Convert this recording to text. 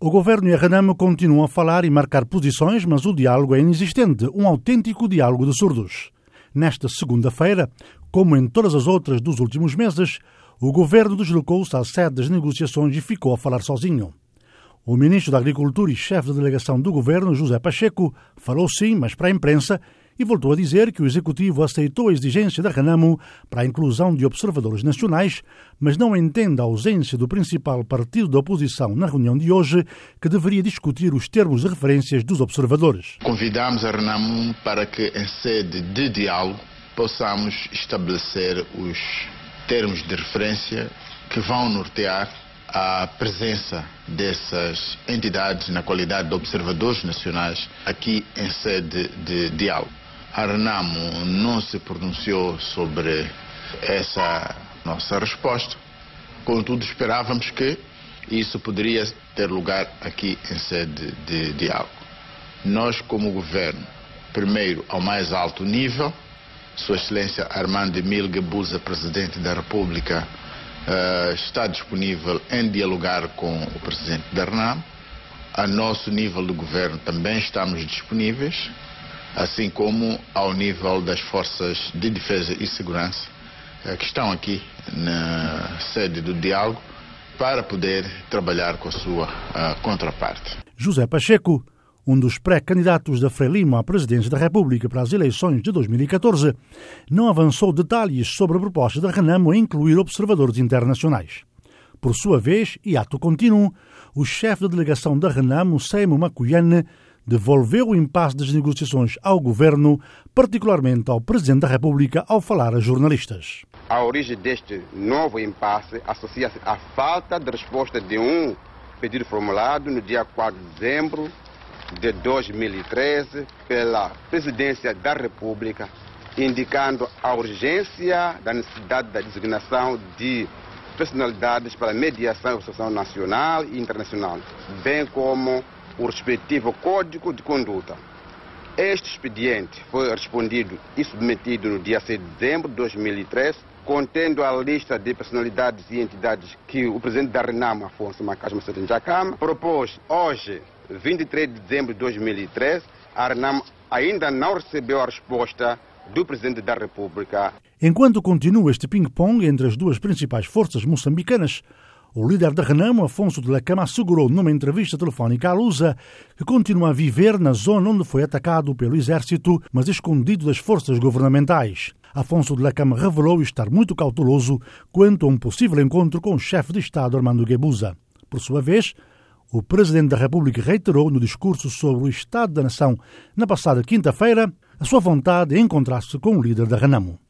O governo e a Renamo continuam a falar e marcar posições, mas o diálogo é inexistente, um autêntico diálogo de surdos. Nesta segunda-feira, como em todas as outras dos últimos meses, o governo deslocou-se à sede das negociações e ficou a falar sozinho. O ministro da Agricultura e chefe da delegação do governo, José Pacheco, falou sim, mas para a imprensa, e voltou a dizer que o Executivo aceitou a exigência da Renamo para a inclusão de observadores nacionais, mas não entende a ausência do principal partido da oposição na reunião de hoje, que deveria discutir os termos de referências dos observadores. Convidamos a Renamo para que, em sede de diálogo, possamos estabelecer os termos de referência que vão nortear a presença dessas entidades na qualidade de observadores nacionais aqui em sede de diálogo. A Renamo não se pronunciou sobre essa nossa resposta, contudo esperávamos que isso poderia ter lugar aqui em sede de diálogo. Nós, como governo, primeiro ao mais alto nível, Sua Excelência Armando Emílio Guebuza, Presidente da República, está disponível em dialogar com o Presidente da Renamo. A nosso nível do governo também estamos disponíveis, assim como ao nível das forças de defesa e segurança que estão aqui na sede do diálogo para poder trabalhar com a sua contraparte. José Pacheco, um dos pré-candidatos da Frelimo à presidência da República para as eleições de 2014, não avançou detalhes sobre a proposta da Renamo em incluir observadores internacionais. Por sua vez, e ato contínuo, o chefe da delegação da Renamo, Seimo Makuyane, devolveu o impasse das negociações ao governo, particularmente ao Presidente da República, ao falar a jornalistas. A origem deste novo impasse associa-se à falta de resposta de um pedido formulado no dia 4 de dezembro de 2013 pela Presidência da República, indicando a urgência da necessidade da designação de personalidades para mediação e associação nacional e internacional, bem como o respectivo Código de Conduta. Este expediente foi respondido e submetido no dia 6 de dezembro de 2013, contendo a lista de personalidades e entidades que o Presidente da Renamo, Afonso Macaco Macedo Njacama, propôs hoje, 23 de dezembro de 2013, a Renamo ainda não recebeu a resposta do Presidente da República. Enquanto continua este ping-pong entre as duas principais forças moçambicanas, o líder da Renamo, Afonso Dhlakama, assegurou numa entrevista telefónica à Lusa que continua a viver na zona onde foi atacado pelo exército, mas escondido das forças governamentais. Afonso Dhlakama revelou estar muito cauteloso quanto a um possível encontro com o chefe de Estado, Armando Guebuza. Por sua vez, o Presidente da República reiterou no discurso sobre o Estado da Nação na passada quinta-feira a sua vontade de encontrar-se com o líder da Renamo.